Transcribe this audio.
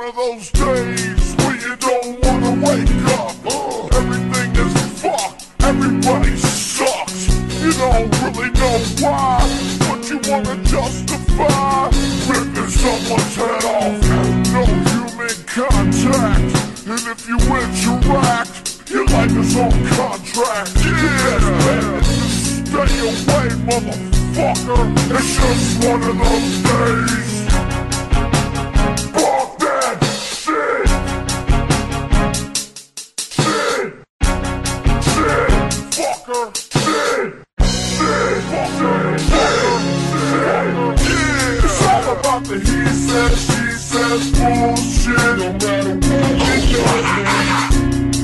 of those days where you don't wanna wake up. Everything is fucked, everybody sucks. You don't really know why, but you wanna justify ripping someone's head off. No human contact, and if you interact, your life is on contract. Yeah, stay away, motherfucker. It's just one of those days. Fuck that shit. Shit. Shit. Fucker. Shit. Shit. Fucker. Fucker. Shit. Yeah. It's all about the he says, she says bullshit. No matter what you do,